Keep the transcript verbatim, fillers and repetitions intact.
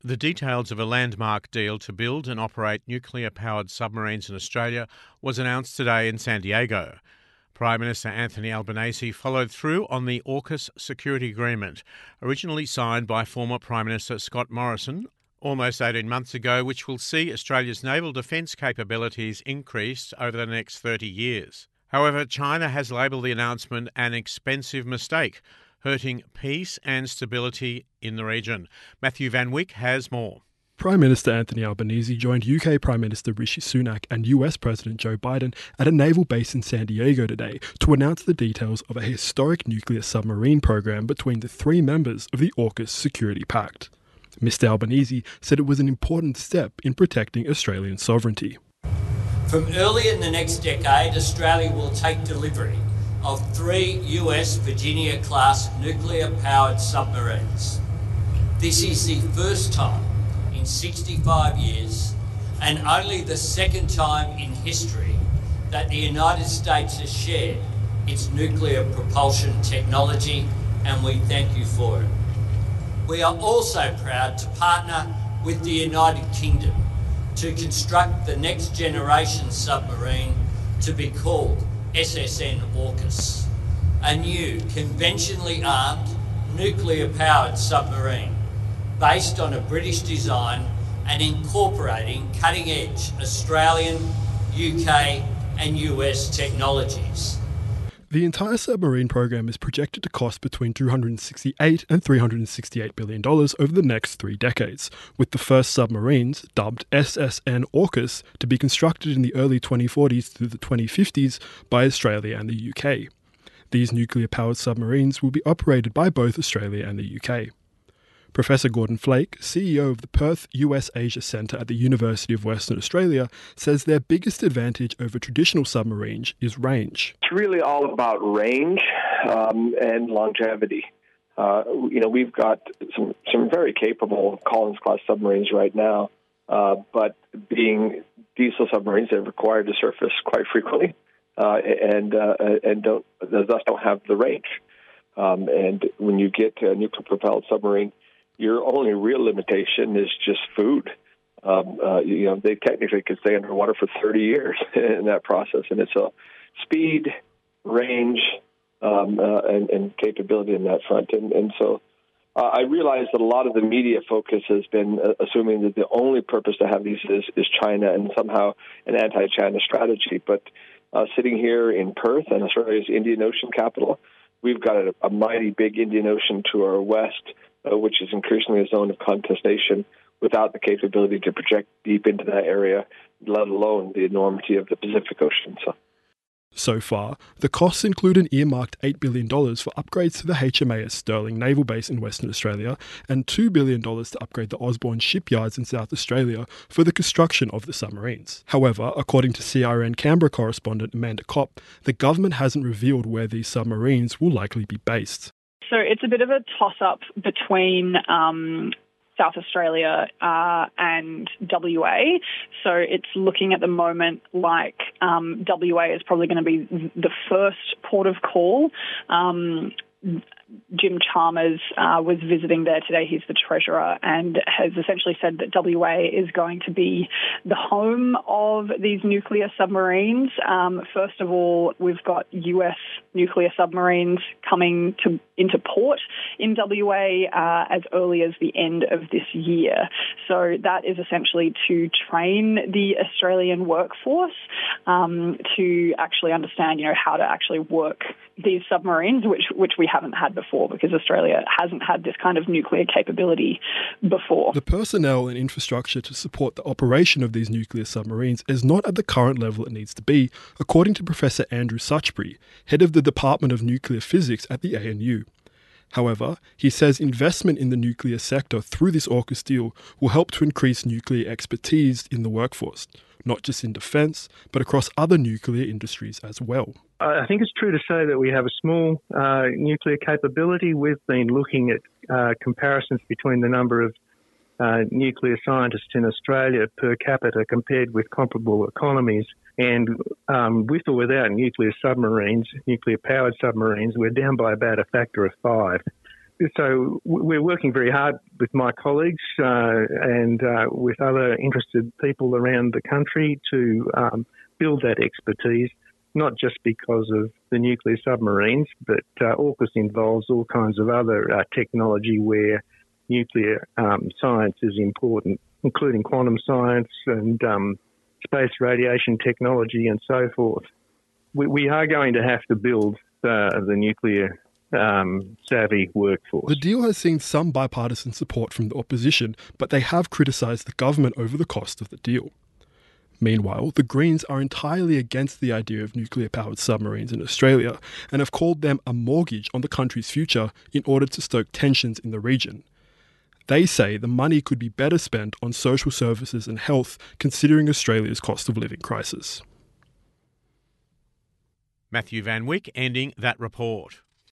The details of a landmark deal to build and operate nuclear-powered submarines in Australia was announced today in San Diego. Prime Minister Anthony Albanese followed through on the AUKUS security agreement, originally signed by former Prime Minister Scott Morrison almost eighteen months ago, which will see Australia's naval defence capabilities increased over the next thirty years. However, China has labelled the announcement an expensive mistake, hurting peace and stability in the region. Matthew Van Wyk has more. Prime Minister Anthony Albanese joined U K Prime Minister Rishi Sunak and U S President Joe Biden at a naval base in San Diego today to announce the details of a historic nuclear submarine program between the three members of the AUKUS Security Pact. Mister Albanese said it was an important step in protecting Australian sovereignty. From early in the next decade, Australia will take delivery of three U S Virginia-class nuclear-powered submarines. This is the first time in sixty-five years, and only the second time in history, that the United States has shared its nuclear propulsion technology, and we thank you for it. We are also proud to partner with the United Kingdom to construct the next generation submarine to be called S S N AUKUS, a new conventionally armed nuclear-powered submarine based on a British design and incorporating cutting-edge Australian, U K and U S technologies. The entire submarine program is projected to cost between two hundred sixty-eight and three hundred sixty-eight billion dollars over the next three decades, with the first submarines, dubbed S S N AUKUS, to be constructed in the early twenty forties through the twenty fifties by Australia and the U K. These nuclear-powered submarines will be operated by both Australia and the U K. Professor Gordon Flake, C E O of the Perth U S Asia Centre at the University of Western Australia, says their biggest advantage over traditional submarines is range. It's really all about range um, and longevity. Uh, you know, we've got some, some very capable Collins-class submarines right now, uh, but being diesel submarines, they're required to surface quite frequently uh, and uh, and don't thus don't have the range. Um, and when you get a nuclear-propelled submarine, your only real limitation is just food. Um, uh, you know, they technically could stay underwater for thirty years in that process, and it's a speed, range, um, uh, and, and capability in that front. And, and so uh, I realize that a lot of the media focus has been uh, assuming that the only purpose to have these is, is China and somehow an anti-China strategy. But uh, sitting here in Perth, and Australia's Indian Ocean capital, we've got a, a mighty big Indian Ocean to our west, Uh, which is increasingly a zone of contestation without the capability to project deep into that area, let alone the enormity of the Pacific Ocean. So, so far, the costs include an earmarked eight billion dollars for upgrades to the H M A S Stirling Naval Base in Western Australia and two billion dollars to upgrade the Osborne shipyards in South Australia for the construction of the submarines. However, according to C R N Canberra correspondent Amanda Kopp, the government hasn't revealed where these submarines will likely be based. So it's a bit of a toss-up between um, South Australia uh, and W A. So it's looking at the moment like um, W A is probably going to be the first port of call. Um, Jim Chalmers uh, was visiting there today. He's the treasurer and has essentially said that W A is going to be the home of these nuclear submarines. Um, first of all, we've got U S nuclear submarines coming to into port in W A uh, as early as the end of this year. So that is essentially to train the Australian workforce um, to actually understand, you know, how to actually work these submarines, which which we haven't had before because Australia hasn't had this kind of nuclear capability before. The personnel and infrastructure to support the operation of these nuclear submarines is not at the current level it needs to be, according to Professor Andrew Suchbury, head of the Department of Nuclear Physics at the A N U. However, he says investment in the nuclear sector through this AUKUS deal will help to increase nuclear expertise in the workforce, not just in defence, but across other nuclear industries as well. I think it's true to say that we have a small uh, nuclear capability. We've been looking at uh, comparisons between the number of uh, nuclear scientists in Australia per capita compared with comparable economies. And um, with or without nuclear submarines, nuclear-powered submarines, we're down by about a factor of five. so we're working very hard with my colleagues uh, and uh, with other interested people around the country to um, build that expertise, not just because of the nuclear submarines, but uh, AUKUS involves all kinds of other uh, technology where nuclear um, science is important, including quantum science and um, space radiation technology and so forth. We, we are going to have to build uh, the nuclear um, savvy workforce. The deal has seen some bipartisan support from the opposition, but they have criticised the government over the cost of the deal. Meanwhile, the Greens are entirely against the idea of nuclear-powered submarines in Australia and have called them a mortgage on the country's future in order to stoke tensions in the region. They say the money could be better spent on social services and health, considering Australia's cost of living crisis. Matthew Van Wyk ending that report.